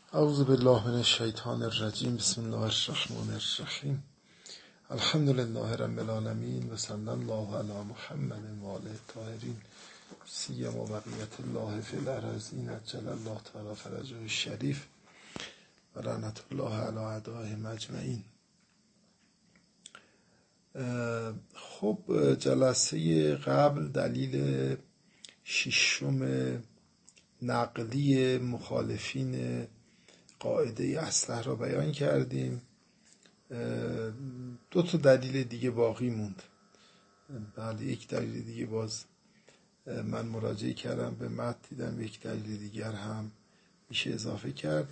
اعوذ بالله من الشیطان الرجیم. بسم الله الرحمن الرحیم. الحمد لله رب العالمین و صلی الله علی محمد و آله الطاهرین سیما بقیت الله فی الارضین عجل الله تعالی فرجه الشریف و لعنت الله علی اعدائهم اجمعین. خب جلسه قبل دلیل ششم نقلی مخالفین قاعده اصلح را بیان کردیم. دو تا دلیل دیگه باقی موند. بله، یک دلیل دیگه باز من مراجعه کردم به متن، دیدم یک دلیل دیگر هم میشه اضافه کرد.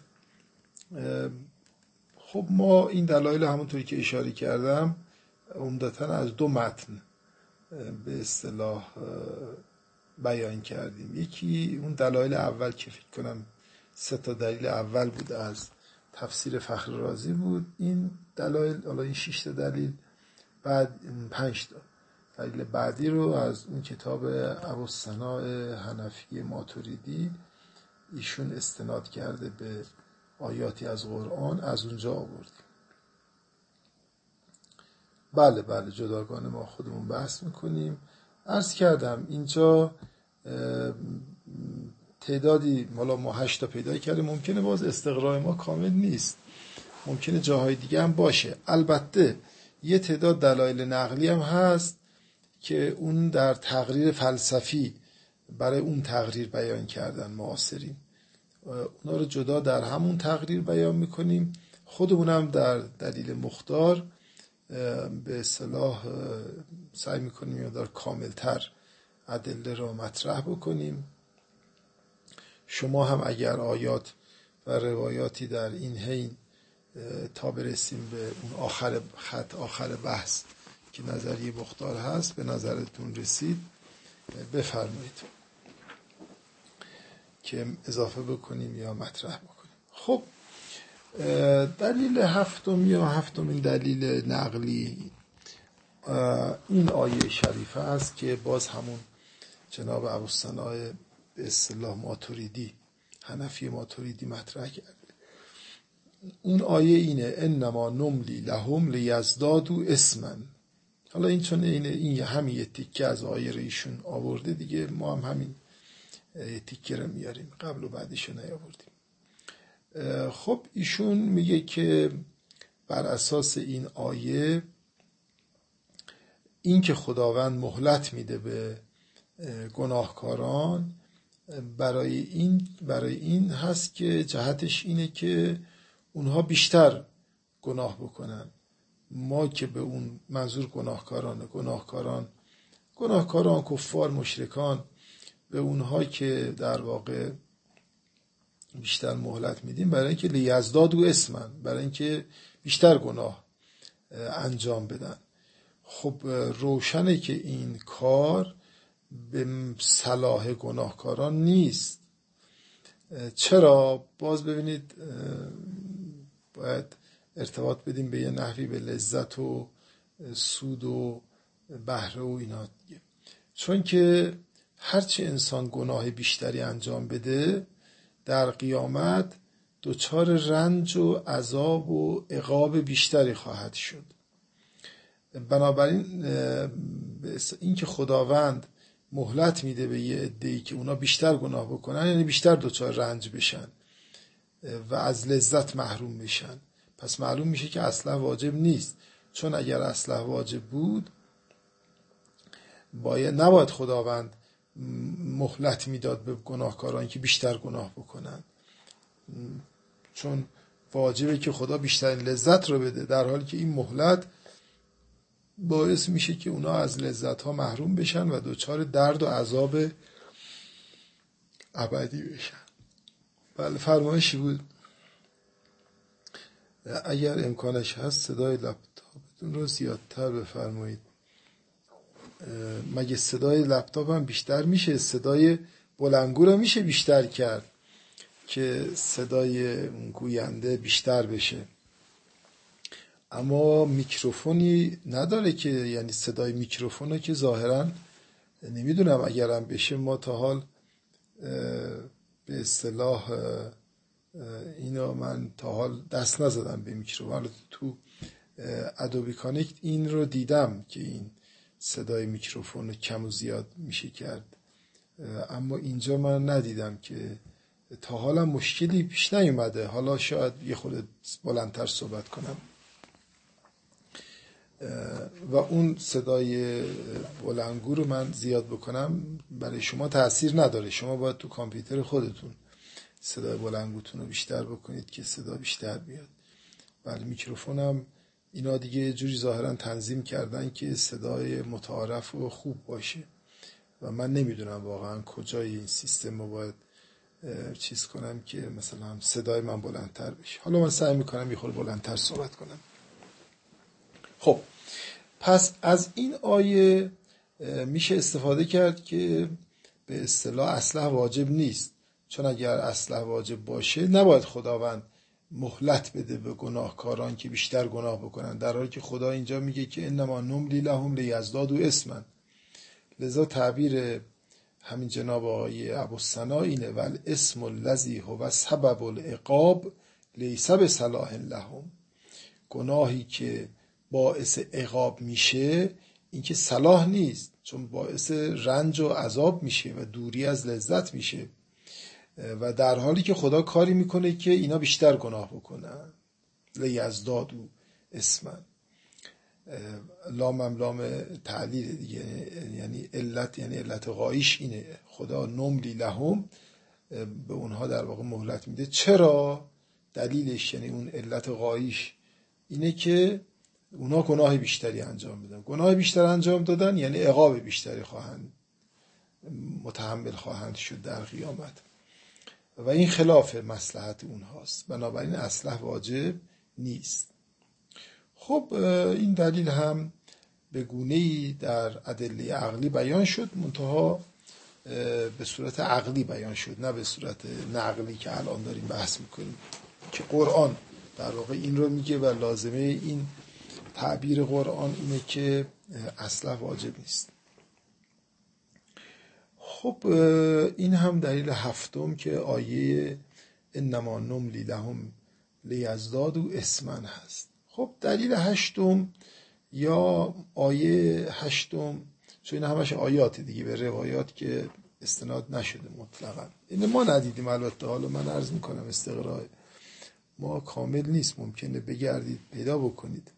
خب ما این دلایل همونطوری که اشاره کردم عمدتاً از دو متن به اصطلاح بیان کردیم. یکی اون دلایل اول که فکر کنم 3 تا دلیل اول بود از تفسیر فخررازی بود. این دلایل، حالا این 6 تا دلیل، بعد 5 تا دلیل بعدی رو از این کتاب ابوالسناء حنفی ماتوریدی ایشون استناد کرده به آیاتی از قرآن، از اونجا آوردیم. بله جداگانه ما خودمون بحث میکنیم. عرض کردم اینجا تعدادی، ما 8 تا پیدا کردیم. ممکنه باز استقراء ما کامل نیست، ممکنه جاهای دیگه هم باشه. البته یه تعداد دلایل نقلی هم هست که اون در تقریر فلسفی برای اون تقریر بیان کردن معاصرین، اونا رو جدا در همون تقریر بیان میکنیم. خودمون هم در دلیل مختار به اصطلاح سعی میکنیم یا در کاملتر ادله رو مطرح بکنیم. شما هم اگر آیات و روایاتی در این حین تا برسیم به اون آخر بحث که نظریه مختار هست به نظرتون رسید، بفرمایید که اضافه بکنیم یا مطرح بکنیم. خب دلیل هفتمین دلیل نقلی این آیه شریفه است که باز همون جناب ابوالسناء به اصطلاح ماتوریدی، حنفی ماتوریدی مطرح کرده. اون آیه اینه: انما نملی لهم لیزدادوا اثما. حالا این چون این همین تیکه از آیه رو ایشون آورده دیگه، ما هم همین تیکه رو میاریم، قبل و بعدش رو نیاوردیم. خب ایشون میگه که بر اساس این آیه این که خداوند مهلت میده به گناهکاران، برای این هست که جهتش اینه که اونها بیشتر گناه بکنن. ما که به اون منظور گناهکاران کفار مشرکان، به اونها که در واقع بیشتر مهلت میدیم برای اینکه لیزدادوا اثما، برای اینکه بیشتر گناه انجام بدن. خب روشنه که این کار به صلاح گناهکاران نیست. چرا؟ باز ببینید باید ارتباط بدیم به یه نحوی به لذت و سود و بهره و اینا دیگه. چون که هرچی انسان گناه بیشتری انجام بده در قیامت دچار رنج و عذاب و عقاب بیشتری خواهد شد. بنابراین این که خداوند مهلت میده به یه عده‌ای که اونا بیشتر گناه بکنن، یعنی بیشتر دچار رنج بشن و از لذت محروم بشن. پس معلوم میشه که اصلا واجب نیست. چون اگر اصلا واجب بود نباید خداوند مهلت میداد به گناهکاران که بیشتر گناه بکنن، چون واجبه که خدا بیشترین لذت رو بده، در حالی که این مهلت باعث میشه که اونا از لذت ها محروم بشن و دچار درد و عذاب ابدی بشن. بله، فرمایشی بود. اگر امکانش هست صدای لپتاپتون رو زیادتر بفرمایید. مگه صدای لپتاپ هم بیشتر میشه؟ صدای بلندگو رو میشه بیشتر کرد که صدای گوینده بیشتر بشه، اما میکروفونی نداره که، یعنی صدای میکروفون رو که ظاهرا نمیدونم اگرم بشه. ما تا حال به اصطلاح اینو اینجا من تا حال دست نزدم به میکروفون. تو ادوبی کانکت این رو دیدم که این صدای میکروفون کم و زیاد میشه کرد، اما اینجا من ندیدم که تا حالا مشکلی پیش نیومده. حالا شاید یه خورده بلندتر صحبت کنم و اون صدای بلندگو رو من زیاد بکنم برای شما تأثیر نداره. شما باید تو کامپیوتر خودتون صدای بلندگوتون رو بیشتر بکنید که صدا بیشتر بیاد. ولی میکروفونم اینا دیگه جوری ظاهرا تنظیم کردن که صدای متعارف و خوب باشه و من نمیدونم واقعا کجای این سیستم رو باید چیز کنم که مثلا صدای من بلندتر بشه. حالا من سعی میکنم یه خورده بلندتر صحبت کنم. خب پس از این آیه میشه استفاده کرد که به اصطلاح اصلح واجب نیست، چون اگر اصلح واجب باشه نباید خداوند مهلت بده به گناهکاران که بیشتر گناه بکنن، در حالی که خدا اینجا میگه که انما نملی لهم لیزدادوا اثما. لذا تعبیر همین جناب آقای ابوالسنا اینه والاسم الذی هو سبب العقاب لیس بصلاح لهم. گناهی که باعث عقاب میشه این که صلاح نیست، چون باعث رنج و عذاب میشه و دوری از لذت میشه، و در حالی که خدا کاری میکنه که اینا بیشتر گناه بکنن. لیزدادوا اثما، لامم لام تعلیل دیگه، یعنی علت، یعنی علت غایش اینه. خدا نملی لهم به اونها در واقع مهلت میده. چرا؟ دلیلش یعنی اون علت غایش اینه که اونا گناه بیشتری انجام بدن. گناه بیشتر انجام دادن یعنی عقاب بیشتری متحمل خواهند شد در قیامت و این خلاف مصلحت اونهاست، بنابراین اصلح واجب نیست. خب این دلیل هم به گونه‌ای در ادله عقلی بیان شد، منتها به صورت عقلی بیان شد، نه به صورت نقلی که الان داریم بحث میکنیم، که قرآن در واقع این رو میگه و لازمه این تعبیر قرآن اینه که اصلا واجب نیست. خب این هم دلیل هفتم که آیه انما نملی لهم لیزدادوا اثما هست. خب دلیل هشتم یا آیه هشتم، چون این همش آیات دیگه به روایات که استناد نشده مطلقا، این ما ندیدیم البته، حالا من عرض میکنم استقراء ما کامل نیست، ممکنه بگردید پیدا بکنید.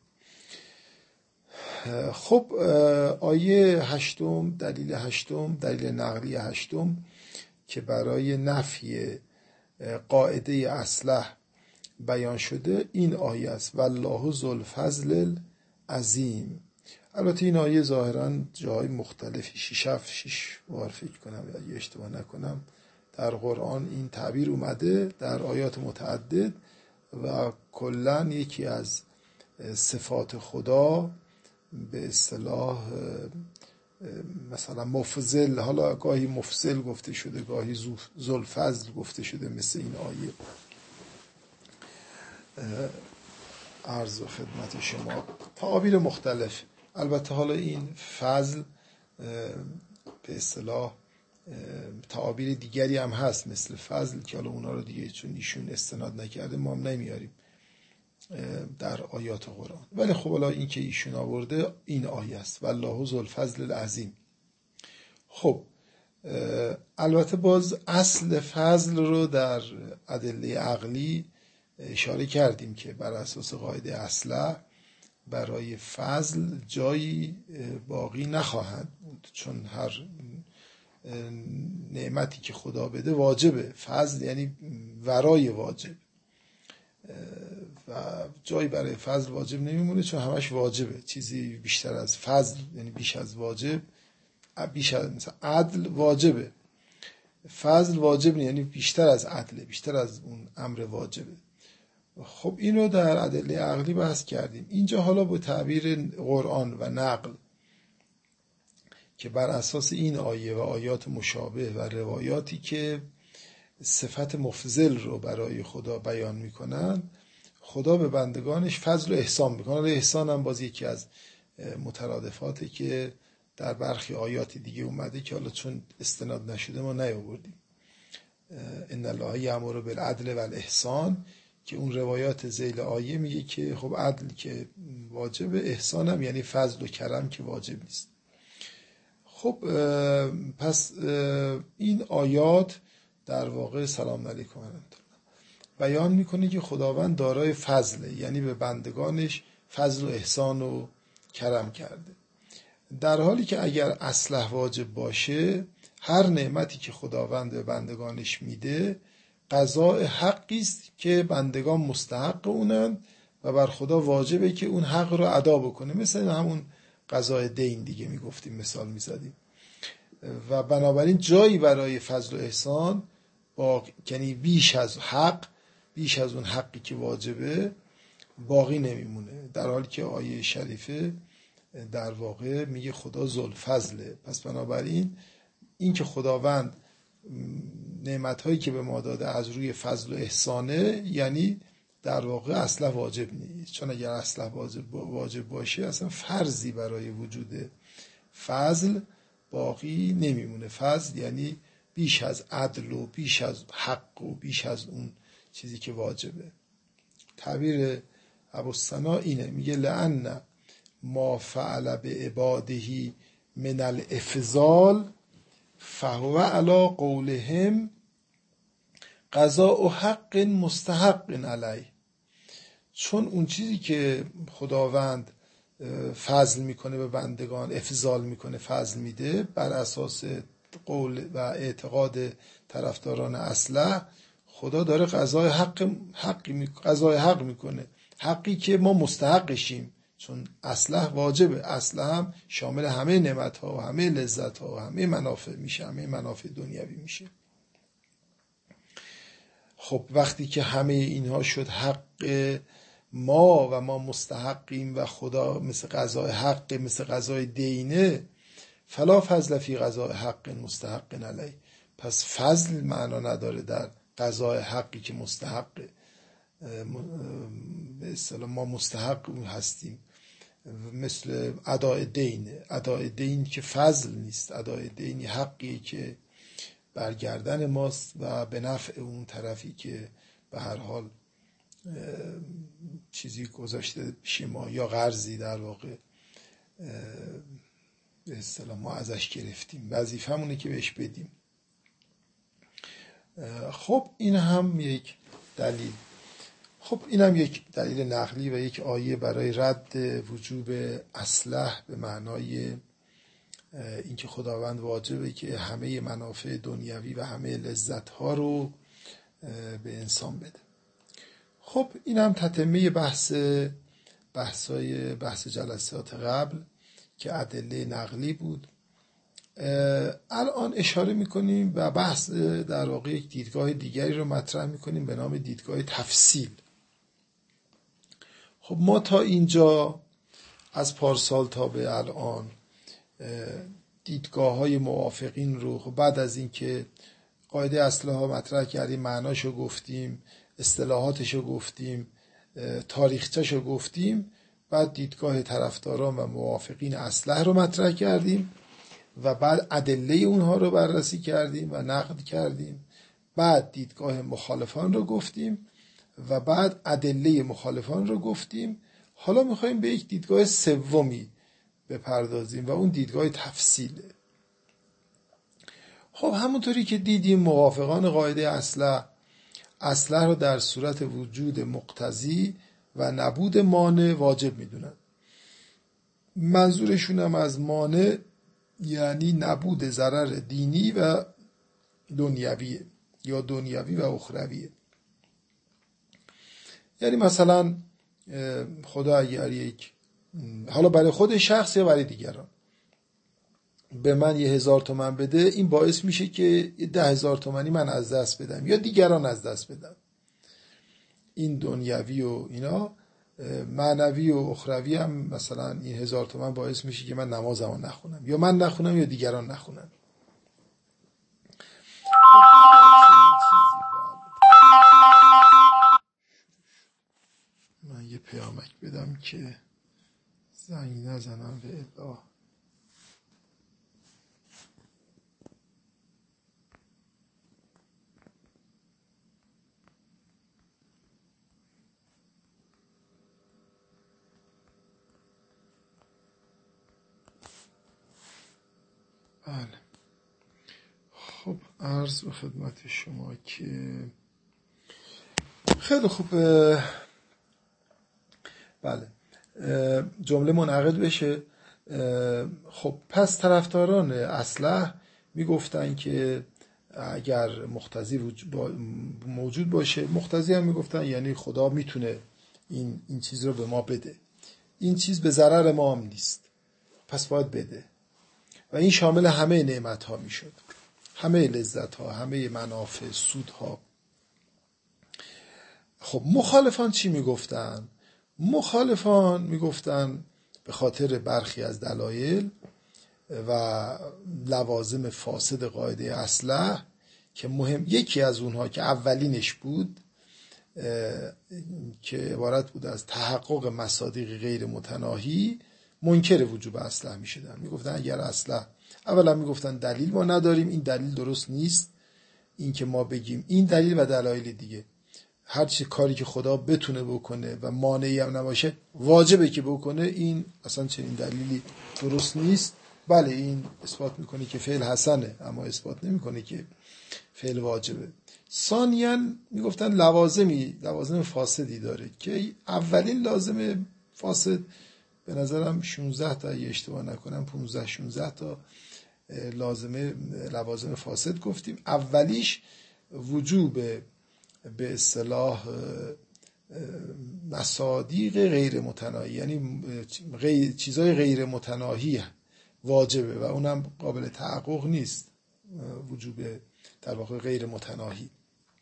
خب آیه هشتم، دلیل هشتم، دلیل نقلی هشتم که برای نفی قاعده اصلح بیان شده این آیه است والله ذو الفضل العظیم. البته این آیه ظاهرا جای مختلفی 6 بار فکر کنم یا اشتباه نکنم در قرآن این تعبیر اومده در آیات متعدد و کلن یکی از صفات خدا به اصطلاح مثلا مفضل، حالا گاهی مفضل گفته شده گاهی ذوالفضل گفته شده، مثل این آیه. عرض خدمت شما تعابیر مختلف. البته حالا این فضل به اصطلاح تعابیر دیگری هم هست مثل فضل که حالا اونا رو دیگه چون ایشون استناد نکرده ما هم نمیاریم در آیات قرآن، ولی خب حالا این که ایشون آورده این آیه است والله ذو الفضل العظیم. خب البته باز اصل فضل رو در ادله عقلی اشاره کردیم که بر اساس قاعده اصله برای فضل جایی باقی نخواهد بود، چون هر نعمتی که خدا بده واجبه. فضل یعنی ورای واجب و جایی برای فضل واجب نمیمونه، چون همش واجبه. چیزی بیشتر از فضل یعنی بیش از واجب، بیش از مثلا عدل واجبه، فضل واجب نه یعنی بیشتر از عدل، بیشتر از اون امر واجبه. خب این رو در ادله عقلی بحث کردیم. اینجا حالا با تعبیر قرآن و نقل که بر اساس این آیه و آیات مشابه و روایاتی که صفت مفضل رو برای خدا بیان میکنن، خدا به بندگانش فضل و احسان میکنه. احسان هم باز یکی از مترادفاته که در برخی آیات دیگه اومده که حالا چون استناد نشده ما نیاوردیم. ان الله یأمر بالعدل والاحسان، که اون روایات ذیل آیه میگه که خب عدل که واجب، احسان هم یعنی فضل و کرم که واجب نیست. خب پس این آیات در واقع سلام علیکم بیان میکنه که خداوند دارای فضله، یعنی به بندگانش فضل و احسان و کرم کرده، در حالی که اگر اصلح واجب باشه هر نعمتی که خداوند به بندگانش میده قضاء حقی است که بندگان مستحق اونند و بر خدا واجبه که اون حق رو ادا بکنه، مثل همون قضاء دین دیگه میگفتیم، مثال میزدیم. و بنابراین جایی برای فضل و احسان یعنی بیش از حق، بیش از اون حقی که واجبه باقی نمیمونه، در حالی که آیه شریفه در واقع میگه خدا ذوالفضله. پس بنابراین این که خداوند نعمت‌هایی که به ما داده از روی فضل و احسانه، یعنی در واقع اصلا واجب نیست، چون اگر اصلا واجب باشه اصلا فرضی برای وجود فضل باقی نمیمونه. فضل یعنی بیش از عدل و بیش از حق و بیش از اون چیزی که واجبه. تعبیر ابوالسنا اینه، میگه لأن ما فعل به عباده من الافضال فهو علی قولهم قضاء حق مستحق علیه. چون اون چیزی که خداوند فضل میکنه به بندگان، افضال میکنه، فضل میده، بر اساس قول و اعتقاد طرفداران اصلح خدا داره قضای حق میکنه، حقی که ما مستحقشیم، چون اصلح واجبه. اصلح هم شامل همه نعمت ها و همه لذت ها و همه منافع میشه، همه منافع دنیوی میشه. خب وقتی که همه اینها شد حق ما و ما مستحقیم و خدا مثل قضای حق، مثل قضای دینه، فلا فضل فی قضای حق مستحق علیه. پس فضل معنا نداره در قضای حقی که مستحقه، به اصطلاح ما مستحق هستیم، مثل اداء دین. اداء دین که فضل نیست، اداء دین حقی که برگردن ماست و به نفع اون طرفی که به هر حال چیزی گذاشته پیش ما یا قرضی در واقع به اصطلاح ما ازش گرفتیم، وظیفه‌مونه که بهش بدیم. خب این هم یک دلیل. خب این هم یک دلیل نقلی و یک آیه برای رد وجوب اصلح به معنای اینکه خداوند واجبه که همه منافع دنیوی و همه لذت‌ها رو به انسان بده. خب این هم تتمه بحث جلسات قبل که ادله نقلی بود. الان اشاره میکنیم و بحث در واقع یک دیدگاه دیگری رو مطرح میکنیم به نام دیدگاه تفصیل. خب ما تا اینجا از پارسال تا به الان دیدگاه های موافقین رو خب بعد از اینکه قاعده اصلاح ها مطرح کردیم، معناشو گفتیم، اصطلاحاتشو گفتیم، تاریخچه‌شو گفتیم، بعد دیدگاه طرفداران و موافقین اصلاح رو مطرح کردیم و بعد ادله اونها رو بررسی کردیم و نقد کردیم، بعد دیدگاه مخالفان رو گفتیم و بعد ادله مخالفان رو گفتیم. حالا میخوایم به یک دیدگاه سومی بپردازیم و اون دیدگاه تفصیله. خب همونطوری که دیدیم موافقان قاعده اصلح رو در صورت وجود مقتضی و نبود مانع واجب میدونن. منظورشون هم از مانع یعنی نبود ضرر دینی و دنیویه یا دنیوی و اخرویه. یعنی مثلا خدا اگر یک، حالا برای خود شخص یا برای دیگران، به من 1000 تومان بده، این باعث میشه که 10,000 تومانی من از دست بدم یا دیگران از دست بدم. این دنیوی و اینا، معنوی و اخروی هم، مثلا این 1000 تومان باعث میشه که من نمازمو نخونم یا من نخونم یا دیگران نخونن. من یه پیامک بدم که زنگ نزنم به ادعا. بله. خب عرض به خدمت شما که خیلی خوب. بله، جمله منعقد بشه. خب پس طرفداران اصلح میگفتن که اگر مقتضی موجود باشه، مقتضی هم میگفتن یعنی خدا میتونه این چیز رو به ما بده، این چیز به ضرر ما هم نیست، پس باید بده. و این شامل همه نعمت ها میشد، همه لذت ها، همه منافع، سود ها. خب مخالفان چی میگفتن؟ مخالفان میگفتن به خاطر برخی از دلایل و لوازم فاسد قاعده اصلح که مهم، یکی از اونها که اولینش بود که عبارت بود از تحقق مصادیق غیر متناهی، منکر وجوب اصلح میشدن. میگفتن اگر اصلح، اولا میگفتن دلیل ما نداریم، این دلیل درست نیست، این که ما بگیم این دلیل و دلایل دیگه، هر چی کاری که خدا بتونه بکنه و مانعی هم نباشه واجبه که بکنه، این اصلا چنین دلیلی درست نیست. بله این اثبات میکنه که فعل حسنه، اما اثبات نمیکنه که فعل واجبه. ثانیاً میگفتن لوازم فاسدی داره که اولین لازم فاسد به نظرم 16 تا، اگه اشتباه نکنم 15-16 تا لوازم فاسد گفتیم. اولیش وجوب به اصطلاح مصادیق غیر متناهی، یعنی چیزای غیر متناهی واجبه و اونم قابل تحقق نیست. وجوب در واقع غیر متناهی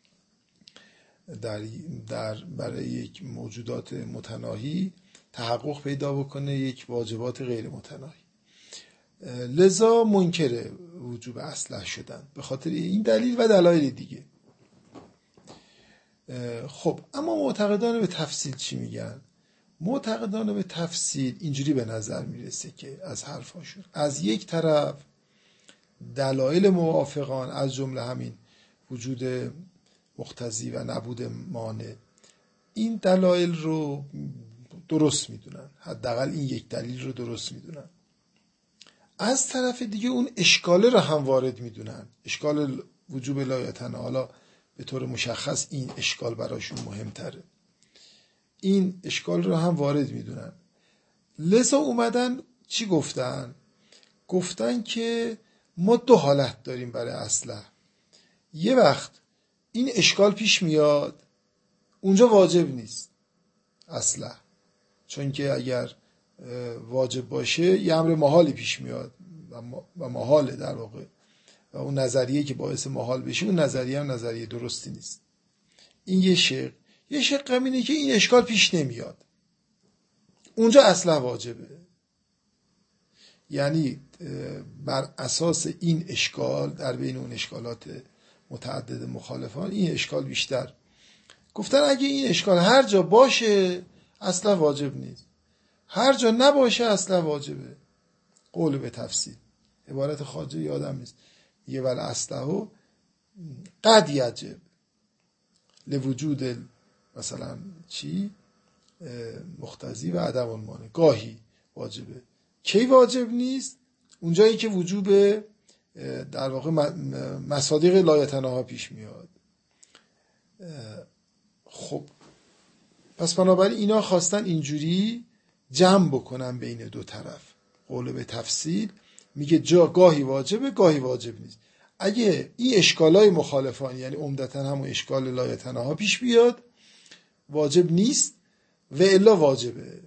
برای یک موجودات متناهی تحقق پیدا بکنه یک واجبات غیر متناهی، لذا منکر وجوب اصلح شدن به خاطر این دلیل و دلایل دیگه. خب اما معتقدان به تفصیل چی میگن؟ معتقدان به تفصیل اینجوری به نظر میرسه که از حرفاشون، از یک طرف دلایل موافقان از جمله همین وجود مقتضی و نبود مانع، این دلایل رو درست میدونن، حداقل این یک دلیل رو درست میدونن. از طرف دیگه اون اشکاله رو هم وارد میدونن، اشکال وجوب لایتنه. حالا به طور مشخص این اشکال براشون مهمتره، این اشکال رو هم وارد میدونن. لذا اومدن چی گفتن؟ گفتن که ما دو حالت داریم برای اصلح. یه وقت این اشکال پیش میاد، اونجا واجب نیست اصلح، چون که اگر واجب باشه یه امر محالی پیش میاد و محاله در واقع، و اون نظریه که باعث محال بشه اون نظریه هم نظریه درستی نیست. این یه شق. یه شق هم اینه که این اشکال پیش نمیاد، اونجا اصلا واجبه. یعنی بر اساس این اشکال در بین اون اشکالات متعدد مخالفان این اشکال بیشتر گفتن اگه این اشکال هر جا باشه اصلا واجب نیست، هر جا نباشه اصلا واجبه. قول به تفصیل، عبارت خواجه یادم نیست، یه ول اصله قد یجب لوجود مثلا چی مقتضی و عدم المانع، گاهی واجبه. کی واجب نیست؟ اونجایی که وجوب در واقع مصادیق لایتناها پیش میاد. خب پس بنابراین اینا خواستن اینجوری جمع بکنن بین دو طرف. قول به تفصیل میگه جا گاهی واجبه گاهی واجب نیست. اگه این اشکالای مخالفان یعنی عمدتاً همون اشکال لایتناها پیش بیاد واجب نیست و الا واجبه.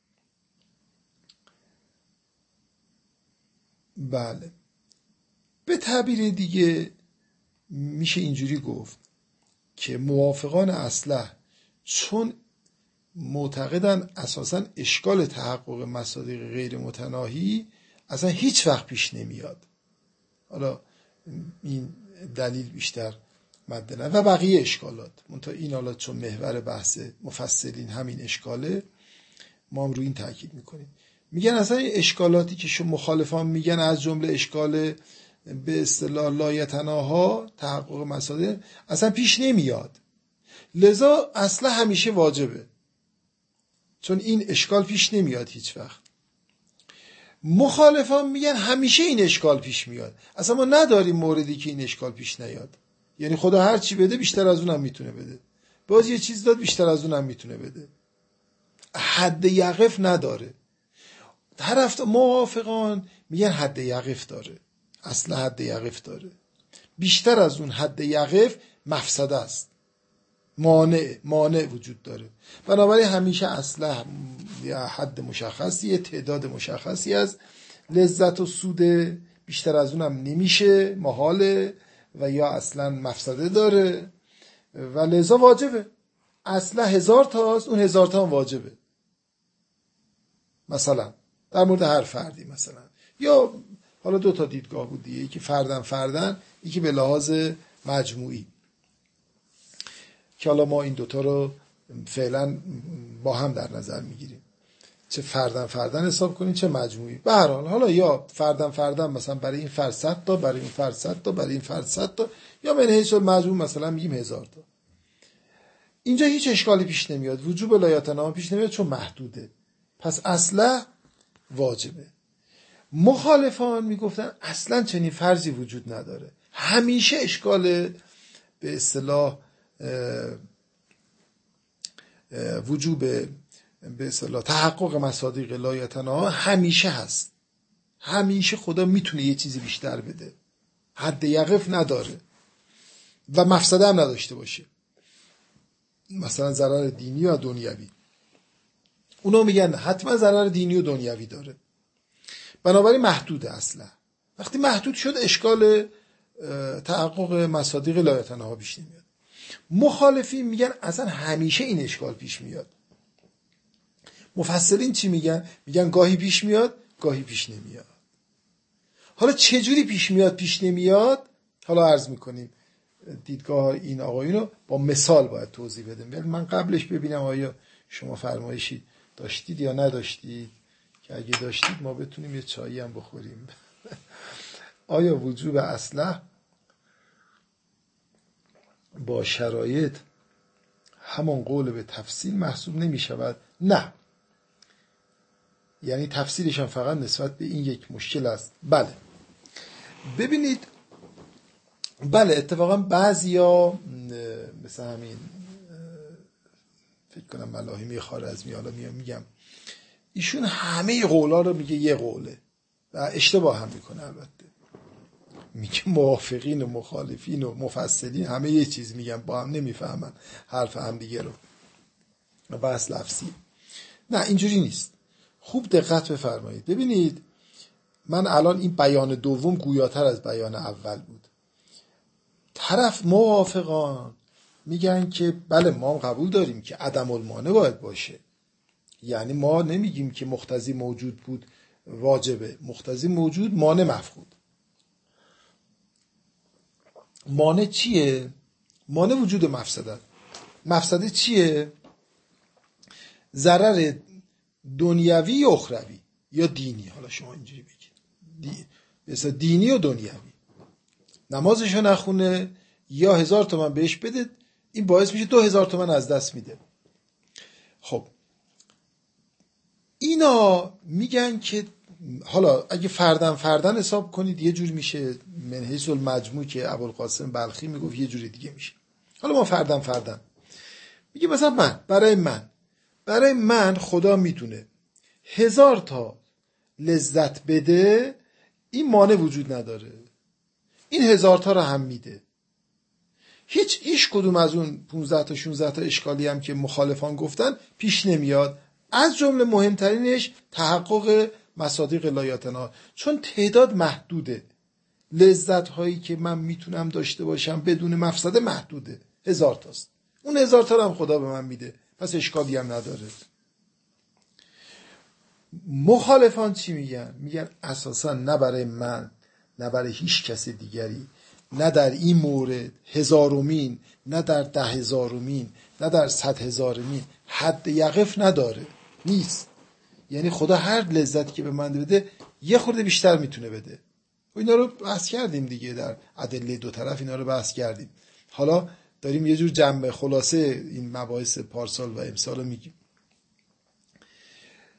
بله، به تعبیر دیگه میشه اینجوری گفت که موافقان اصلح چون معتقدن اساساً اشکال تحقق مصادیق غیر متناهی اصلا هیچ وقت پیش نمیاد، حالا این دلیل بیشتر مد نظر و بقیه اشکالات، منتها این حالا چون محور بحث مفصلین همین اشکاله ما هم روی این تاکید میکنیم. میگن اصلا این اشکالاتی که شما مخالفان میگن از جمله اشکال به اصطلاح لایتناها تحقق مصادیق اصلا پیش نمیاد، لذا اصلا همیشه واجبه چون این اشکال پیش نمیاد هیچ وقت. مخالفان میگن همیشه این اشکال پیش میاد، اصلا ما نداریم موردی که این اشکال پیش نیاد. یعنی خدا هر چی بده بیشتر از اونم میتونه بده، باز یه چیز داد بیشتر از اونم میتونه بده، حد یقف نداره. طرف موافقان میگن حد یقف داره، اصلا حد یقف داره، بیشتر از اون حد یقف مفسده است، مانع وجود داره. بنابراین همیشه اصلا یه حد مشخصی، یه تعداد مشخصی از لذت و سود، بیشتر از اونم نمیشه، محاله و یا اصلا مفسده داره و لذا واجبه. اصلا 1000 تاست، اون 1000 تا هم واجبه. مثلا در مورد هر فردی، مثلا یا حالا 2 تا دیدگاه بود دیگه، یکی فردن، یکی به لحاظ مجموعی، که حالا ما این 2 تا رو فعلا با هم در نظر میگیریم، چه فردن حساب کنیم چه مجموعی. به هر حال حالا یا فردن مثلا برای این فرد 100 تا، برای این فرد 100 تا، برای این فرد 100 تا، یا من حیث مجموع مثلا میگیم 1000 تا. اینجا هیچ اشکالی پیش نمیاد، وجوب لایتنام پیش نمیاد چون محدوده، پس اصلا واجبه. مخالفان میگفتن اصلا چنین فرضی وجود نداره، همیشه اشکال به اصطلاح وجوب به اصطلاح تحقق مصادیق لایتنام همیشه هست، همیشه خدا میتونه یه چیزی بیشتر بده، حد یقف نداره و مفسده هم نداشته باشه، مثلا ضرر دینی یا دنیوی. اونا میگن حتما ضرر دینی و دنیوی داره، بنابراین محدوده. اصلا وقتی محدود شد اشکال تحقق مصادیق لایتنام پیش نمیاد. مخالفین میگن اصلا همیشه این اشکال پیش میاد. مفسرین چی میگن؟ میگن گاهی پیش میاد، گاهی پیش نمیاد. حالا چجوری پیش نمیاد؟ حالا عرض میکنیم دیدگاه این آقایون رو با مثال باید توضیح بدیم. ولی من قبلش ببینم آیا شما فرمایشی داشتید یا نداشتید، که اگه داشتید ما بتونیم یه چایی هم بخوریم. آیا وجوب اصلح با شرایط همون قول به تفصیل محسوب نمی شود؟ نه، یعنی تفصیلش هم فقط نسبت به این یک مشکل است. بله ببینید، بله اتفاقا بعضیا مثل همین فکر کنم ملاحمی خوارزمی، حالا میگم ایشون همه قولا رو میگه یه قوله و اشتباه هم میکنه. البته میگه موافقین و مخالفین و مفسرین همه یه چیز میگن، با هم نمیفهمن حرف هم دیگه رو، بس لفظی. نه اینجوری نیست، خوب دقت بفرمایید. ببینید من الان این بیان دوم گویاتر از بیان اول بود. طرف موافقان میگن که بله ما هم قبول داریم که عدم المانع باید باشه، یعنی ما نمیگیم که مقتضی موجود بود واجبه، مقتضی موجود مانع مفقود. مانع چیه؟ مانع وجود مفسده. مفسده چیه؟ ضرر دنیوی یا اخروی یا دینی. حالا شما اینجوری بگید مثلا دینی و دنیوی، نمازشو نخونه یا 1000 تومن بهش بده، این باعث میشه 2000 تومن از دست میده. خب اینا میگن که حالا اگه فردن حساب کنید یه جور میشه، من حیث المجموع که ابوالقاسم بلخی میگفت یه جوری دیگه میشه. حالا ما فردن میگه مثلا برای من خدا میتونه 1000 تا لذت بده، این مانع وجود نداره، این 1000 تا رو هم میده. هیچ کدوم از اون 15 تا 16 تا اشکالی هم که مخالفان گفتن پیش نمیاد، از جمله مهمترینش تحقق مصادیق لایتنا، چون تعداد محدوده، لذت هایی که من میتونم داشته باشم بدون مفسده محدوده، 1000 تاست، اون 1000 تا هم خدا به من میده، پس اشکالی هم نداره. مخالفان چی میگن؟ میگن اساسا نه برای من نه برای هیچ کس دیگری، نه در این مورد 1000مین، نه در 10,000مین، نه در 100,000مین حد یقف نداره، نیست. یعنی خدا هر لذتی که به من بده یه خورده بیشتر میتونه بده. اینا رو بحث کردیم دیگه، در ادله دو طرف اینا رو بحث کردیم. حالا داریم یه جور جنبه خلاصه این مباحث پارسال و امسال رو میگیم.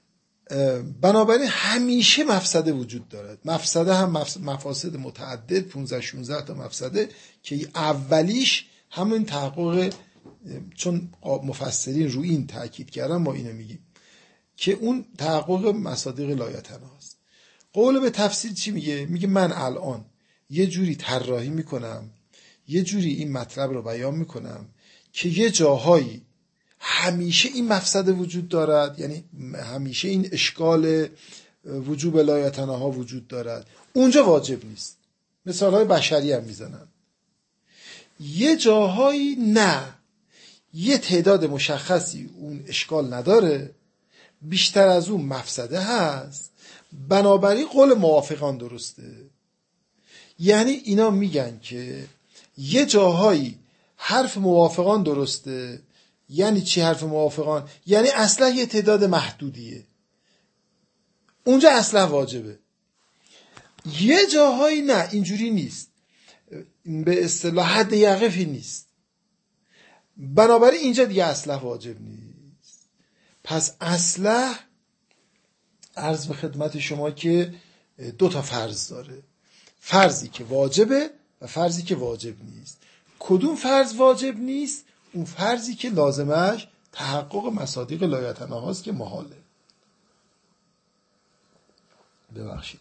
بنابراین همیشه مفسده وجود دارد. مفسده هم مفاسد متعدد، 15-16 تا مفسده که اولیش همون تحقق، چون مفسرین روی این تاکید کردن ما اینو میگیم که اون تحقق مصادیق لایتناست. قول به تفسیر چی میگه؟ میگه من الان یه جوری طراحی میکنم، یه جوری این مطلب رو بیان میکنم که یه جاهایی همیشه این مفسده وجود دارد، یعنی همیشه این اشکال وجوب لایتناها وجود دارد، اونجا واجب نیست. مثالهای بشری هم میزنن. یه جاهایی نه، یه تعداد مشخصی اون اشکال نداره، بیشتر از اون مفسده هست، بنابراین قول موافقان درسته. یعنی اینا میگن که یه جاهایی حرف موافقان درسته. یعنی چی حرف موافقان؟ یعنی اصلا یه تعداد محدودیه، اونجا اصلا واجبه. یه جاهایی نه، اینجوری نیست، به اصطلاح حد یقفی نیست، بنابراین اینجا دیگه اصلا واجب نیست. پس اصلا عرض به خدمت شما که 2 تا فرض داره، فرضی که واجبه و فرضی که واجب نیست. کدوم فرض واجب نیست؟ اون فرضی که لازمش تحقق مصادیق لایتناهاست که محاله. ببخشید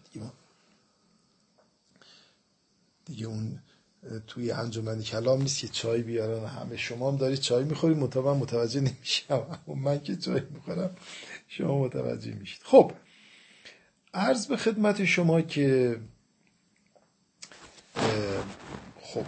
دیگه اون توی انجمن کلام نیست که چای بیارن همه. شما هم دارید چای میخورید، من متوجه نمیشم، من که چای میخورم شما متوجه میشید. خب عرض به خدمت شما که خب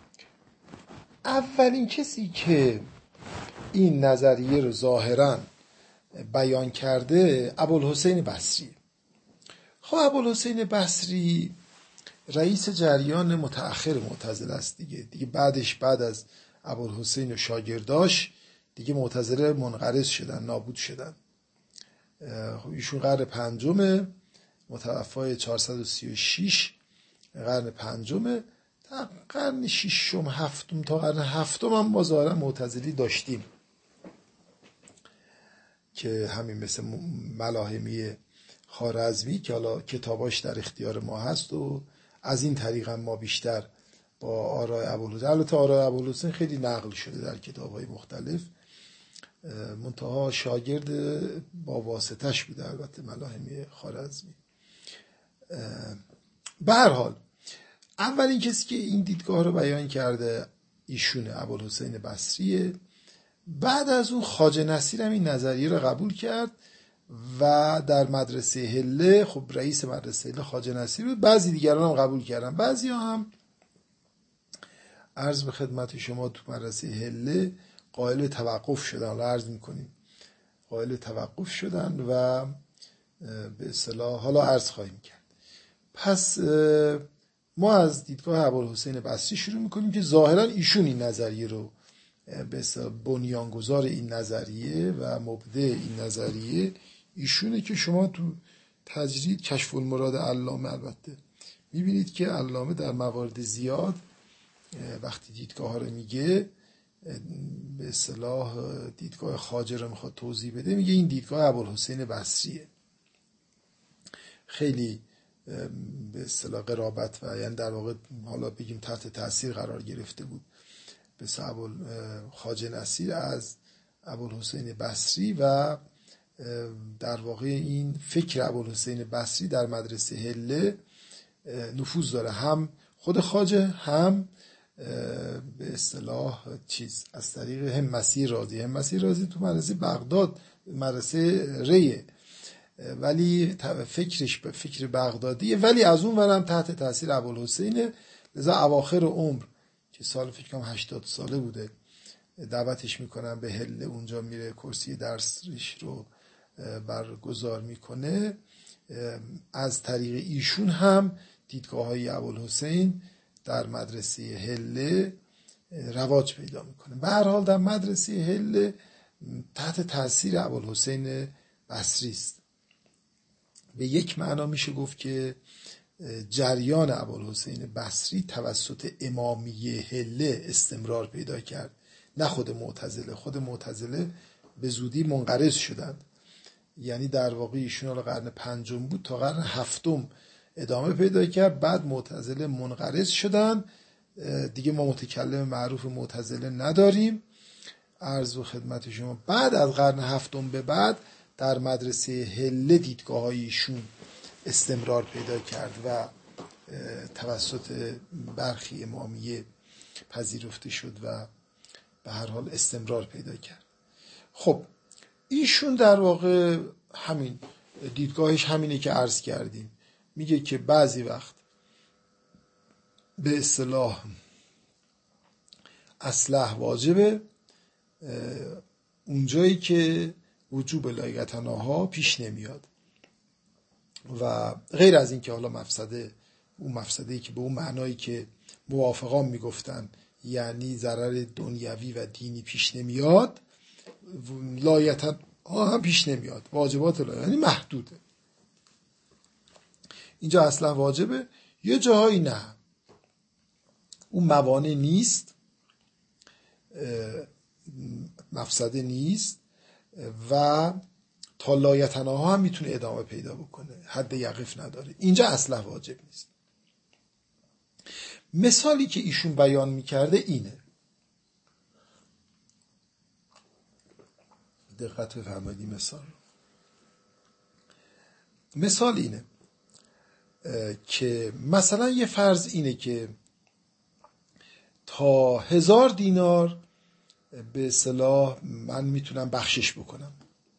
اولین کسی که این نظریه رو ظاهراً بیان کرده ابوالحسین بصری. خب ابوالحسین بصری رئیس جریان متأخر معتزله است دیگه بعدش، بعد از ابوالحسین و شاگرداش دیگه معتزله منقرض شدن، نابود شدن. ایشون قرن 5 متوفای 436 قرن 5. تا قرن 6 7 تا قرن 7 هم ما ظاهرا معتزلی داشتیم که همین مثل ملاحمی خوارزمی که حالا کتاباش در اختیار ما هست و از این طریق هم ما بیشتر با آراء ابوالحسین، البته آراء ابوالحسین خیلی نقل شده در کتاب‌های مختلف، منتها شاگرد با واسطش بوده البته ملاحمی خوارزمی. به هر حال اولین کسی که این دیدگاه رو بیان کرده ایشونه، ابوالحسین بصریه. بعد از اون خواجه نصیر هم این نظریه رو قبول کرد و در مدرسه هله، خب رئیس مدرسه هله خواجه نصیر بود، بعضی دیگران هم قبول کردن، بعضی هم عرض به خدمت شما تو مدرسه هله قائل توقف شدن. حالا عرض میکنیم قائل توقف شدن و به اصطلاح حالا عرض خواهیم کرد. پس ما از دیدگاه ابوالحسین بصری شروع میکنیم که ظاهرا ایشون این نظریه رو به اصطلاح بنیانگذار این نظریه و مبدع این نظریه ایشونه که شما تو تجرید کشف المراد علامه البته میبینید که علامه در موارد زیاد وقتی دیدگاه ها رو میگه، به اصطلاح دیدگاه خواجه رو میخواد توضیح بده، میگه این دیدگاه ابوالحسین بصریه. خیلی به اصطلاح قرابت و یعنی در واقع حالا بگیم تحت تاثیر قرار گرفته بود به سبب خواجه نصیر از ابوالحسین بصری و در واقع این فکر ابوالحسین بصری در مدرسه هله نفوذ داره، هم خود خواجه هم به اصطلاح از طریق هم مسیح رازی تو مدرسه بغداد مدرسه ریه، ولی فکرش به فکر بغدادیه، ولی از اون ورم تحت تاثیر ابوالحسینه. لذا اواخر عمر که سال فکر کنم 80 ساله بوده دعوتش میکنن به هله، اونجا میره کرسی درسش رو برگزار میکنه. از طریق ایشون هم دیدگاه های ابوالحسین در مدرسه هله رواج پیدا میکنه. به هر حال در مدرسه هله تحت تاثیر ابوالحسین بصری است. به یک معنا میشه گفت که جریان ابوالحسین بصری توسط امامیه هله استمرار پیدا کرد، نه خود معتزله. خود معتزله به زودی منقرض شدند. یعنی در واقع ایشون رو قرن پنجم بود تا قرن هفتم ادامه پیدا کرد. بعد معتزله منقرض شدن، دیگه ما متکلم معروف معتزله نداریم. عرض و خدمت شما بعد از قرن هفتم به بعد در مدرسه هله دیدگاه‌های ایشون استمرار پیدا کرد و توسط برخی امامیه پذیرفته شد و به هر حال استمرار پیدا کرد. خب ایشون در واقع همین دیدگاهش همینه که عرض کردیم، میگه که بعضی وقت به اصطلاح اصلح واجبه اونجایی که وجوب لایتناها پیش نمیاد و غیر از این که حالا مفسده، اون مفسده‌ای که به اون معنایی که موافقان میگفتن یعنی ضرر دنیوی و دینی پیش نمیاد، لایتناها هم پیش نمیاد، واجبات یعنی محدوده. اینجا اصلا واجبه، یه جاهایی نه، اون موانع نیست، مفسده نیست و تا لایتناها هم میتونه ادامه پیدا بکنه، حد یقف نداره، اینجا اصلا واجب نیست. مثالی که ایشون بیان میکرده اینه، دقت بفرمایید مثال اینه که مثلا یه فرض اینه که تا 1000 دینار به اصطلاح من میتونم بخشش بکنم،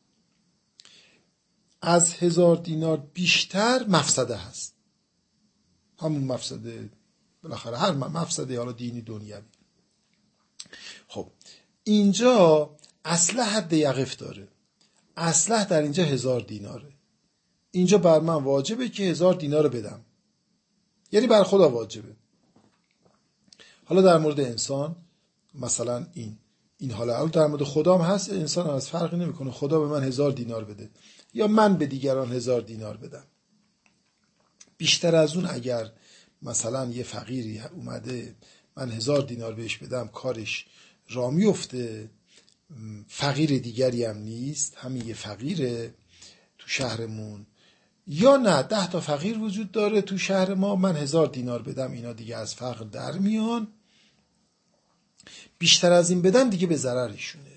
از 1000 دینار بیشتر مفسده هست، همون مفسده بالاخره هر مفسده حالا دینی دنیوی. خب اینجا اصلا حد یقف داره، اصلا در اینجا 1000 دیناره، اینجا بر من واجبه که 1000 دینار بدم، یعنی بر خدا واجبه. حالا در مورد انسان مثلا این حالا در مورد خدا هم هست، انسان هم از فرقی نمیکنه، خدا به من 1000 دینار بده یا من به دیگران 1000 دینار بدم. بیشتر از اون اگر مثلا یه فقیری اومده من 1000 دینار بهش بدم کارش را میفته، فقیر دیگری هم نیست، همین یه فقیره تو شهرمون، یا نه 10 تا فقیر وجود داره تو شهر ما، من 1000 دینار بدم اینا دیگه از فقر در میان، بیشتر از این بدم دیگه به ضررشونه،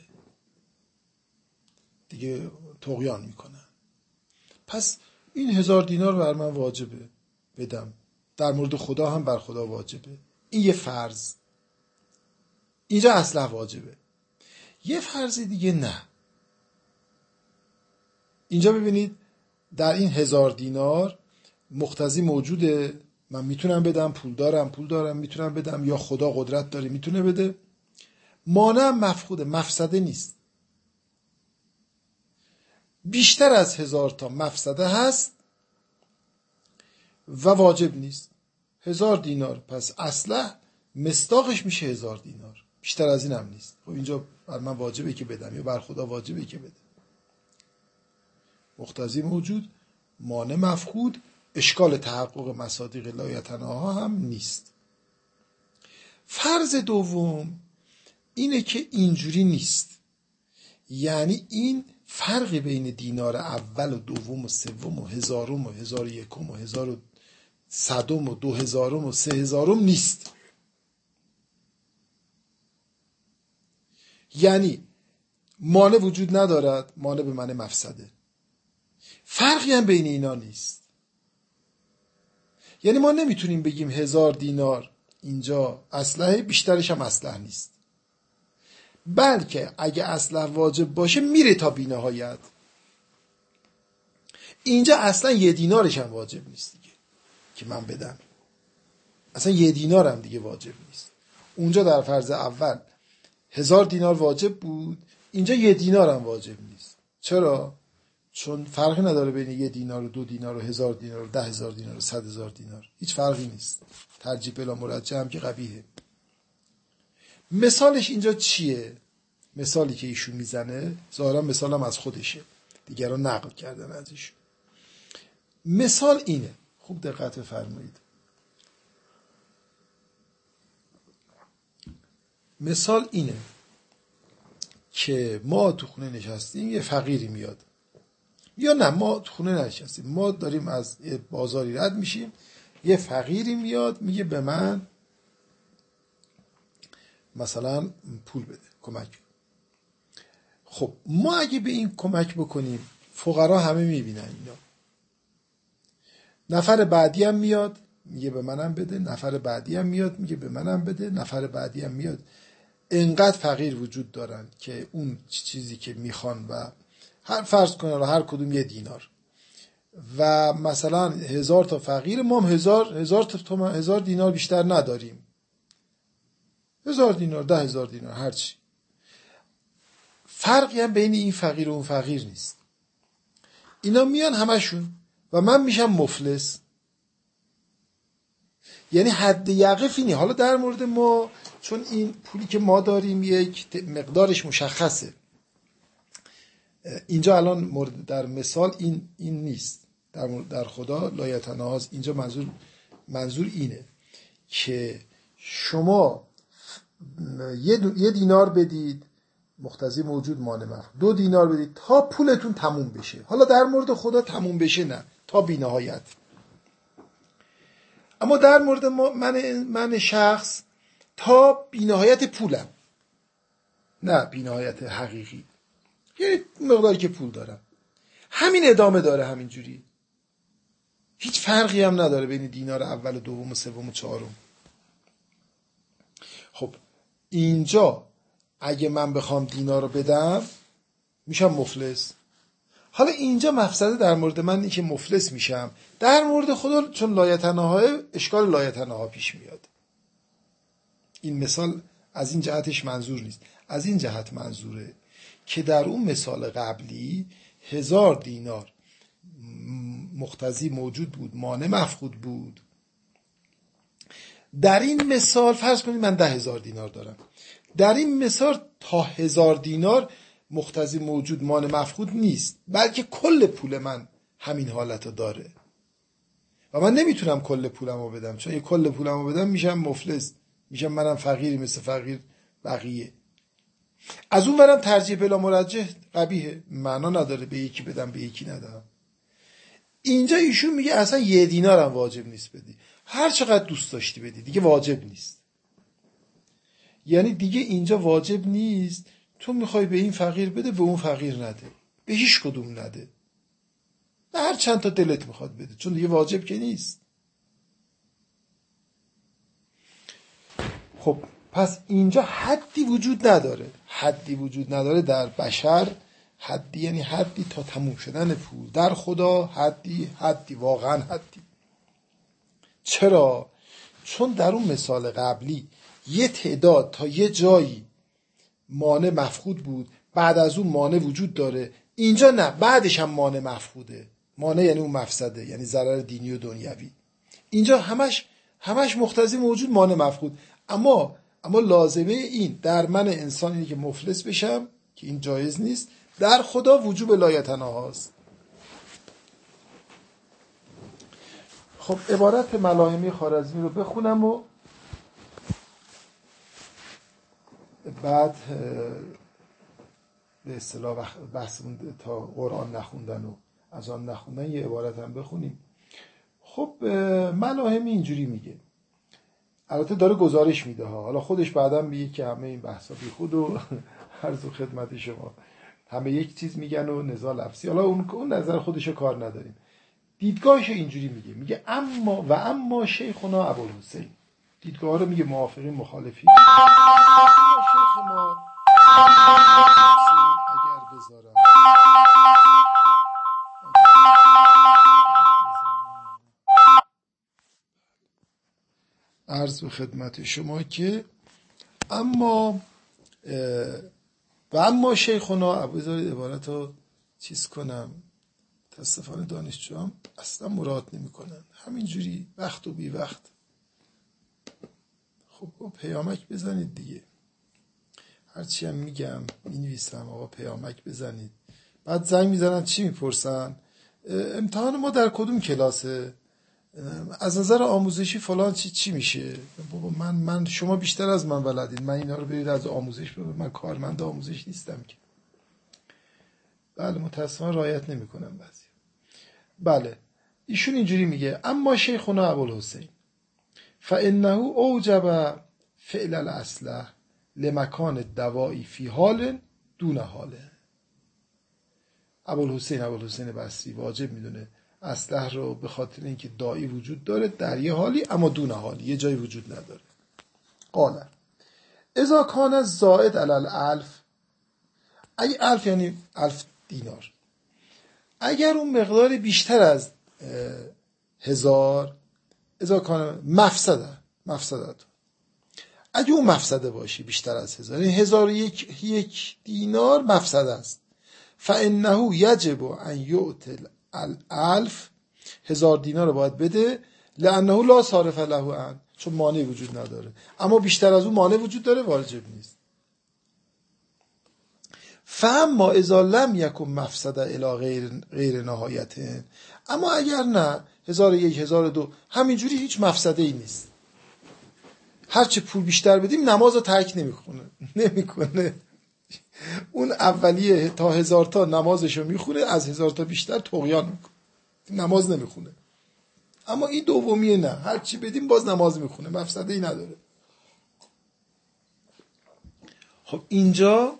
دیگه طغیان میکنن. پس این 1000 دینار بر من واجبه بدم، در مورد خدا هم بر خدا واجبه، این یه فرض، اینجا اصلا واجبه. یه فرض دیگه نه، اینجا ببینید در این 1000 دینار مقتضی موجوده، من میتونم بدم، پول دارم میتونم بدم، یا خدا قدرت داره میتونه بده، مانع مفقوده، مفسده نیست. بیشتر از 1000 تا مفسده هست و واجب نیست. 1000 دینار پس اصلا مصداقش میشه 1000 دینار، بیشتر از این هم نیست. خب اینجا بر من واجبه که بدم یا بر خدا واجبه که بده. مقتضی موجود، مانع مفقود، اشکال تحقق مصادیق لایتناها هم نیست. فرض دوم اینه که اینجوری نیست، یعنی این فرقی بین دینار اول و دوم و سوم و 1000م و 1001م و 1100م و 2000م و 3000م نیست. یعنی مانع وجود ندارد، مانع به معنی مفسده، فرقی هم بین اینا نیست. یعنی ما نمیتونیم بگیم 1000 دینار اینجا اصلحه، بیشترش هم اصلح نیست، بلکه اگه اصلح واجب باشه میره تا بی‌نهایت. اینجا اصلا 1 دینارش هم واجب نیست دیگه که من بدم، اصلا 1 دینار هم دیگه واجب نیست. اونجا در فرض اول 1000 دینار واجب بود، اینجا 1 دینار هم واجب نیست. چرا؟ چون فرقی نداره بین 1 دینار و 2 دینار و 1000 دینار و 10,000 دینار و 100,000 دینار، هیچ فرقی نیست. ترجیح بلا مرجح هم که قبیحه. مثالش اینجا چیه؟ مثالی که ایشون میزنه ظاهرا مثالم از خودشه، دیگران نقل کردن ازش. مثال اینه، خوب دقت فرمایید. مثال اینه که ما تو خونه نشستیم، یه فقیری میاد یا نه ما تو خونه نشستیم، ما داریم از بازاری رد میشیم، یه فقیری میاد میگه به من مثلا پول بده، کمک. خب ما اگه به این کمک بکنیم، فقرا همه میبینن اینا، نفر بعدی هم میاد میگه به منم بده، نفر بعدی هم میاد میگه به منم بده، نفر بعدی هم میاد. انقدر فقیر وجود دارن که اون چیزی که میخوان و هر فرض کنن هر کدوم 1 دینار و مثلا 1000 تا فقیر، ما هم 1000 دینار بیشتر نداریم، 1000 دینار، 10,000 دینار، هرچی. فرقی هم بین این فقیر و اون فقیر نیست. اینا میان همشون و من میشم مفلس. یعنی حد یقف اینه. حالا در مورد ما، چون این پولی که ما داریم یک مقدارش مشخصه، اینجا الان مورد در مثال این نیست. در خدا لا یتناهاست. اینجا منظور اینه که شما 1 دینار بدید مقتضی موجود مانع مفقود، 2 دینار بدید تا پولتون تموم بشه. حالا در مورد خدا تموم بشه نه، تا بی‌نهایت. اما در مورد من شخص تا بی‌نهایت پولم، نه بی‌نهایت حقیقی، یه مقداری که پول دارم، همین ادامه داره همینجوری، هیچ فرقی هم نداره بین دینار اول و دوم و سوم و چهارم. خب اینجا اگه من بخوام دینار رو بدم میشم مفلس. حالا اینجا مفسده در مورد من اینه که مفلس میشم. در مورد خدا چون لایتناها، اشکال لایتناها پیش میاد. این مثال از این جهتش منظور نیست، از این جهت منظوره که در اون مثال قبلی 1000 دینار مقتضی موجود بود، مانع مفقود بود. در این مثال فرض کنید من 10,000 دینار دارم، در این مثال تا 1000 دینار مقتضی موجود مانع مفقود نیست، بلکه کل پول من همین حالت داره و من نمیتونم کل پولمو بدم، چون اگه کل پولمو بدم میشم مفلس، میشم منم فقیری مثل فقیر بقیه. از اون برم ترجیح بلا مرجح قبیحه، معنا نداره به یکی بدم به یکی ندم. اینجا ایشون میگه اصلا 1 دینار هم واجب نیست بدی، هر چقدر دوست داشتی بدی، دیگه واجب نیست. یعنی دیگه اینجا واجب نیست، تو میخوای به این فقیر بده به اون فقیر نده، به هیچ کدوم نده، هر چند تا دلت میخواد بده، چون دیگه واجب که نیست. خب پس اینجا حدی وجود نداره در بشر. حدی یعنی حدی تا تموم شدن پول. در خدا حدی واقعا حدی. چرا؟ چون در اون مثال قبلی یه تعداد تا یه جایی مانع مفقود بود، بعد از اون مانع وجود داره. اینجا نه، بعدش هم مانع مفقوده. مانع یعنی اون مفسده، یعنی ضرر دینی و دنیوی. اینجا همش مقتضی موجود مانع مفقود. اما لازمه این در من انسان اینه که مفلس بشم که این جایز نیست. در خدا وجوب لایتناهاست. خب عبارت ملاحمی خوارزمی رو بخونم و بعد به اصطلاح بحثمون تا قرآن نخوندن و از آن نخوندن یه عبارت هم بخونیم. خب ملاحمی اینجوری میگه، البته داره گزارش میده ها، حالا خودش بعداً میگه که همه این بحثا بی خود و عرض خدمت شما همه یک چیز میگن و نزاع لفظی. حالا اون نظر خودشو کار نداریم. دیدگاهش اینجوری میگه اما شیخنا ابوالحسین. دیدگاه رو میگه موافقین مخالفین. اما شیخ ما اگر بذارم عرض به خدمت شما که اما شیخنا، بذارید عبارت رو چیز کنم، متاسفانه دانشجوام اصلا مراد نمی کنن، همینجوری وقت و بی وقت. خب پیامک بزنید دیگه، هرچی هم میگم مینویسم آقا پیامک بزنید. بعد زنگ میزنن چی میپرسن؟ امتحان ما در کدوم کلاسه؟ از نظر آموزشی فلان چی میشه؟ بابا من شما بیشتر از من بلدید، من اینا رو برید از آموزش ببرید، من کارمند آموزش نیستم که. بله متاسفانه رعایت نمیکنن بعضی. بله ایشون اینجوری میگه اما شیخنا ابوالحسین فانه اوجب فعل الاصلح لمکان الدوائی فی حال دون حاله. ابوالحسین بصری واجب میدونه اصلح رو به خاطر اینکه داعی وجود داره در یه حالی اما دون حالی، یه جایی وجود نداره. قال اذا کان الزائد علی الالف، اگه الف یعنی 1000 دینار، اگر اون مقدار بیشتر از 1000، اذا کان مفسدت، اگه اون مفسده باشه بیشتر از 1000، یعنی 1001 دینار مفسده است، فانه یجب ان یؤتى الالف، 1000 دینار رو باید بده، لانه لا صارف له عن، چون مانع وجود نداره. اما بیشتر از اون مانع وجود داره واجب نیست. فاما اذا لم یکن مفسده الی غیر نهایت، اما اگر نه 1001 1002 همینجوری هیچ مفسده ای نیست، هرچه پول بیشتر بدیم نماز رو ترک نمیکنه. اون اولیه تا 1000 تا نمازشو میخونه، از 1000 تا بیشتر طغیان میکنه، نماز نمیخونه. اما این دومیه نه، هرچی بدیم باز نماز میخونه، مفسده ای نداره. خب اینجا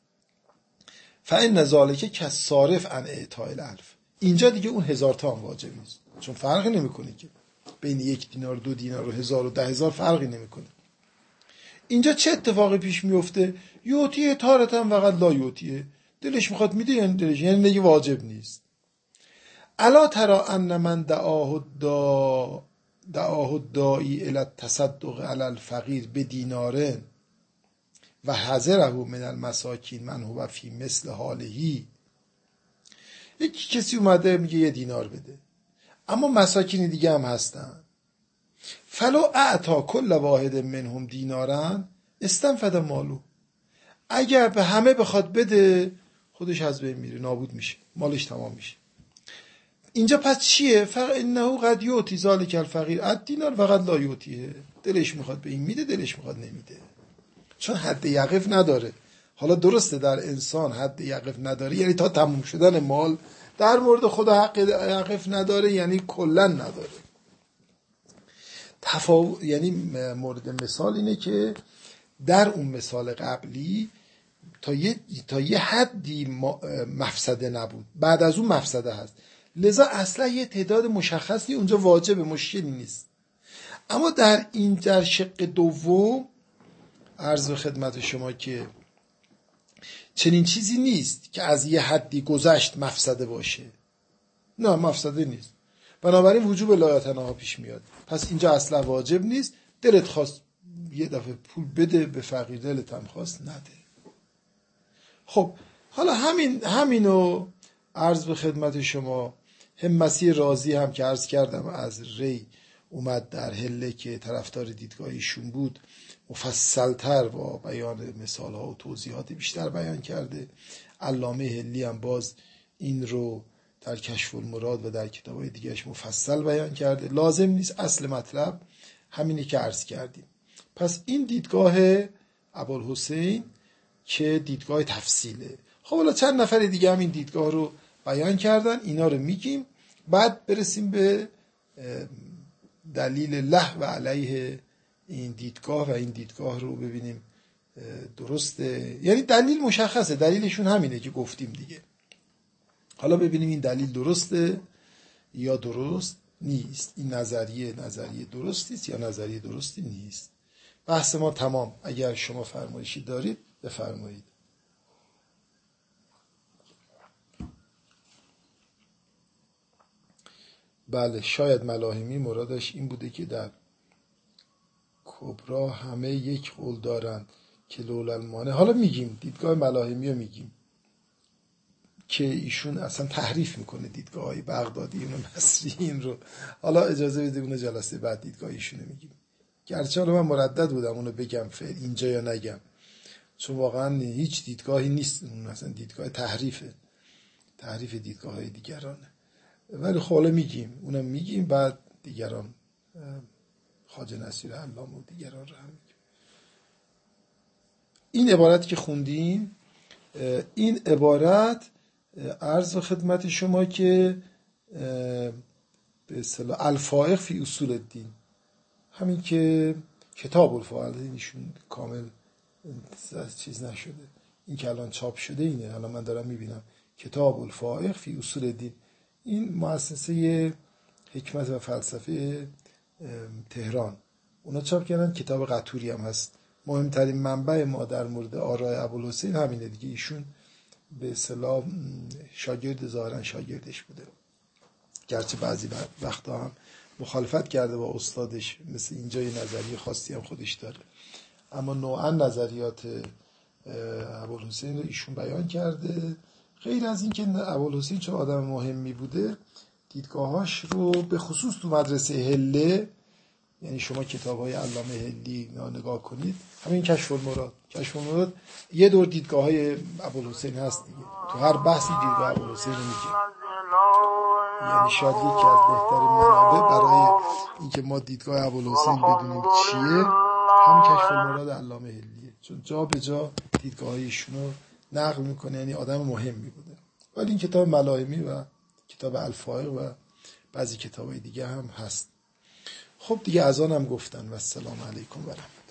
فإن ذلک کالصارف عن اعطاء الالف، اینجا دیگه اون 1000 تا هم واجب نیست، چون فرقی نمیکنه که بین 1 دینار 2 دینار و 1000 و 10000 فرقی نمیکنه. اینجا چه اتفاقی پیش میفته؟ یوتیه تارتن وقت لا یوتیه، دلش میخواد میده یعنی دلش، یعنی دیگه واجب نیست. الا ترى ان من دعاه الداعی الی التصدق علی الفقیر بدینار و حذره من المساکین من هو فی مثل حاله. یکی کسی اومده میگه 1 دینار بده، اما مساکین دیگه هم هستن، فلو اعطا کل واحد منهم دینارن استنفد مالو، اگر به همه بخواد بده خودش از بین میره، نابود میشه، مالش تمام میشه. اینجا پس چیه؟ فانه قد یؤتی ذلک الفقیر الدینار و قد لا یؤتیه، دلش میخواد به این میده، دلش میخواد نمیده، چون حد یقف نداره. حالا درسته در انسان حد یقف نداره، یعنی تا تموم شدن مال، در مورد خدا حق یقف نداره، یعنی کلا نداره. یعنی مورد مثال اینه که در اون مثال قبلی تا یه حدی مفسده نبود، بعد از اون مفسده هست، لذا اصلا یه تعداد مشخصی اونجا واجب، مشکلی نیست. اما در شق دوم عرض به خدمت شما که چنین چیزی نیست که از یه حدی گذشت مفسده باشه، نه مفسده نیست، بنابراین وجوب لا یتناهی پیش میاد. پس اینجا اصلا واجب نیست، دلت خواست یه دفعه پول بده به فقیر، دلت هم خواست نده. خب حالا همینو عرض به خدمت شما، همسی رازی هم که عرض کردم از ری اومد در هله که طرفدار دیدگاهیشون بود، مفصلتر با بیان مثالها و توضیحات بیشتر بیان کرده. علامه هلی هم باز این رو در کشف المراد و در کتاب‌های دیگه‌اش مفصل بیان کرده. لازم نیست، اصل مطلب همینی که عرض کردیم. پس این دیدگاه ابوالحسین که دیدگاه تفصیله. خب حالا چند نفر دیگه هم این دیدگاه رو بیان کردن، اینا رو میگیم، بعد برسیم به دلیل له و علیه این دیدگاه و این دیدگاه رو ببینیم درسته، یعنی دلیل مشخصه، دلیلشون همینه که گفتیم دیگه. حالا ببینیم این دلیل درسته یا درست نیست، این نظریه درستی است یا نظریه درستی نیست. بحث ما تمام. اگر شما فرمایشی دارید بفرمایید. بله شاید ملاحمی مرادش این بوده که در کبرا همه یک قول دارند که لولا المانع. حالا میگیم دیدگاه ملاحمی رو میگیم که ایشون اصلا تحریف میکنه دیدگاه های بغدادیین و نصریین رو. حالا اجازه بده اون جلسه بعد دیدگاه ایشون رو میگیم، گرچه حالا من مردد بودم اونو بگم فعل اینجا یا نگم، چون واقعا هیچ دیدگاهی نیست اون، اصلا دیدگاه تحریف دیدگاه های دیگرانه. ولی خب حالا میگیم، اونم میگیم، بعد دیگران خواجه نصیر علام و دیگران رو هم میگیم. این عبارت که خوندیم، این عبارت عرض خدمت شما که به اصطلاح الفائق فی اصول الدین، همین که کتاب الفائق ایشون کامل چیز نشده، این که الان چاپ شده اینه، الان من دارم میبینم کتاب الفائق فی اصول الدین، این مؤسسه حکمت و فلسفه تهران اونا چاپ کردن. کتاب قطوری هم هست. مهمترین منبع ما در مورد آراء ابوالحسین همینه دیگه، ایشون به اصطلاح شاگرد، ظاهرا شاگردش بوده، گرچه بعضی وقتا هم مخالفت کرده با استادش، مثل اینجا یه نظریه خاصی هم خودش داره، اما نوعا نظریات ابوالحسین رو ایشون بیان کرده. غیر از این که ابوالحسین چون آدم مهمی بوده، دیدگاهاش رو به خصوص تو مدرسه هله، یعنی شما کتاب‌های علامه هلی نگاه کنید، همین کشف المراد یه دور دیدگاه‌های ابوالحسین هست دیگه، تو هر بحثی دیدگاه ابوالحسین رو میگه. یعنی شاید یکی از بهترین منابع برای اینکه ما دیدگاه ابوالحسین بدونیم چیه همین کشف المراد علامه هلیه، چون جا به جا دیدگاه‌هایشون رو نقل میکنه، یعنی آدم مهمی بوده. ولی این کتاب ملائمی و کتاب الفائق و بعضی کتابای دیگه هم هست. خب دیگه اذان هم گفتن و السلام علیکم و رحمت.